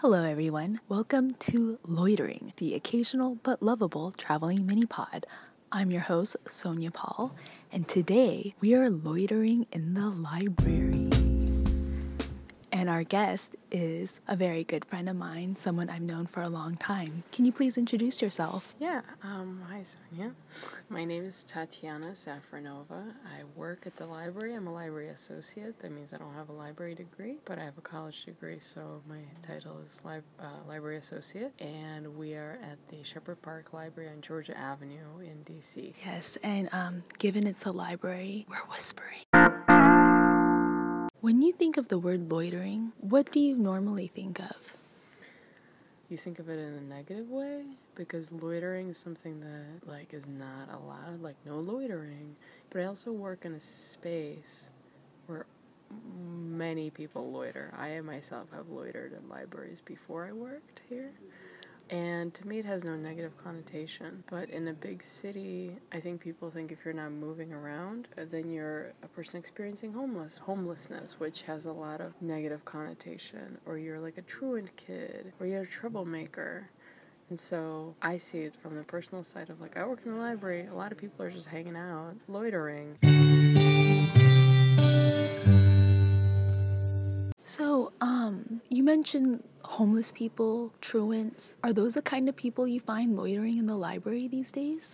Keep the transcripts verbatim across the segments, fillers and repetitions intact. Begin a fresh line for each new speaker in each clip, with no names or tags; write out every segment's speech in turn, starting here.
Hello everyone, welcome to Loitering, the occasional but lovable traveling mini-pod. I'm your host, Sonia Paul, and today we are loitering in the library. And our guest is a very good friend of mine, someone I've known for a long time. Can you please introduce yourself?
Yeah, um, hi Sonia. My name is Tatiana Safranova. I work at the library. I'm a library associate. That means I don't have a library degree, but I have a college degree, so my title is li- uh, library associate. And we are at the Shepherd Park Library on Georgia Avenue in D C.
Yes, and um, given it's a library, we're whispering. When you think of the word loitering, what do you normally think of?
You think of it in a negative way, because loitering is something that like is not allowed, like no loitering. But I also work in a space where many people loiter. I myself have loitered in libraries before I worked here. And to me, it has no negative connotation. But in a big city, I think people think if you're not moving around, then you're a person experiencing homeless homelessness, which has a lot of negative connotation. Or you're like a truant kid, or you're a troublemaker. And so I see it from the personal side of like, I work in a library, a lot of people are just hanging out, loitering.
So, um, you mentioned homeless people, truants. Are those the kind of people you find loitering in the library these days?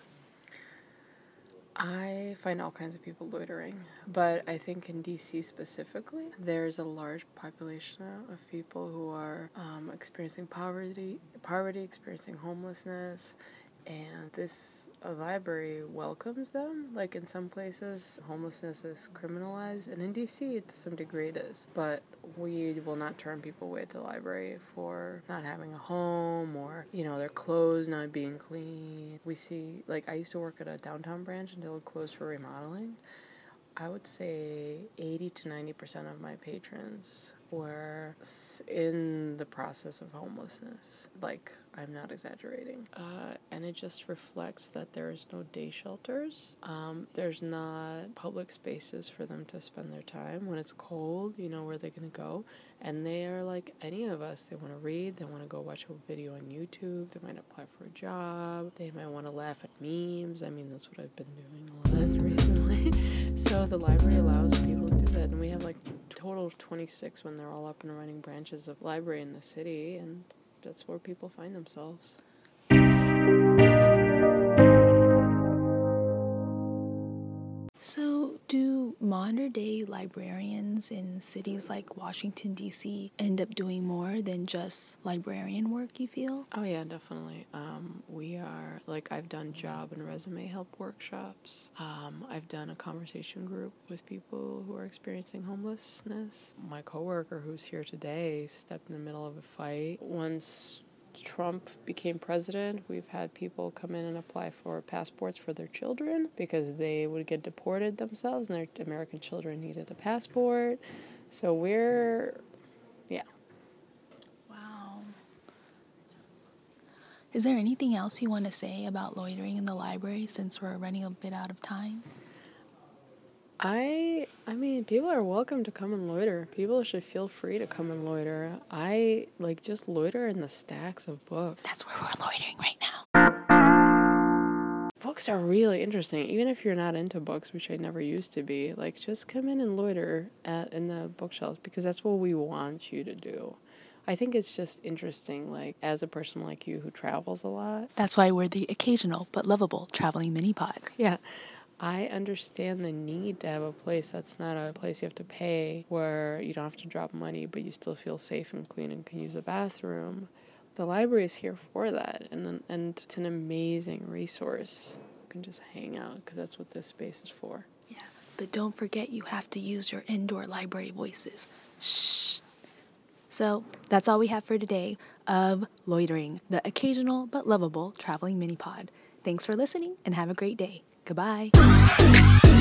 I find all kinds of people loitering, but I think in D C specifically, there's a large population of people who are um, experiencing poverty, poverty, experiencing homelessness, and this uh, library welcomes them. Like in some places, homelessness is criminalized, and in D C, to some degree it is. But we will not turn people away to the library for not having a home or, you know, their clothes not being clean. We see, like, I used to work at a downtown branch until it closed for remodeling. I would say eighty to ninety percent of my patrons were in the process of homelessness. Like, I'm not exaggerating. Uh, and it just reflects that there's no day shelters. Um, there's not public spaces for them to spend their time. When it's cold, you know, where they're going to go. And they are like any of us. They want to read. They want to go watch a video on YouTube. They might apply for a job. They might want to laugh at memes. I mean, that's what I've been doing a lot recently. So the library allows people to do that. And we have like a total of twenty-six when they're all up and running branches of library in the city. And that's where people find themselves.
So, do modern day librarians in cities like Washington, D C end up doing more than just librarian work, you feel?
Oh, yeah, definitely. Um, we are, like, I've done job and resume help workshops. Um, I've done a conversation group with people who are experiencing homelessness. My coworker who's here today stepped in the middle of a fight. Once Trump became president, we've had people come in and apply for passports for their children because they would get deported themselves and their American children needed a passport. So we're, yeah.
Wow. Is there anything else you want to say about loitering in the library since we're running a bit out of time?
I I mean, people are welcome to come and loiter. People should feel free to come and loiter. I, like, just loiter in the stacks of books.
That's where we're loitering right now.
Books are really interesting, even if you're not into books, which I never used to be. Like, just come in and loiter at, in the bookshelves, because that's what we want you to do. I think it's just interesting, like, as a person like you who travels a lot.
That's why we're the occasional but lovable traveling mini-pod.
Yeah. I understand the need to have a place that's not a place you have to pay, where you don't have to drop money, but you still feel safe and clean and can use a bathroom. The library is here for that, and and it's an amazing resource. You can just hang out, because that's what this space is for.
Yeah, but don't forget you have to use your indoor library voices. Shh. So that's all we have for today of Loitering, the occasional but lovable traveling mini-pod. Thanks for listening and have a great day. Goodbye.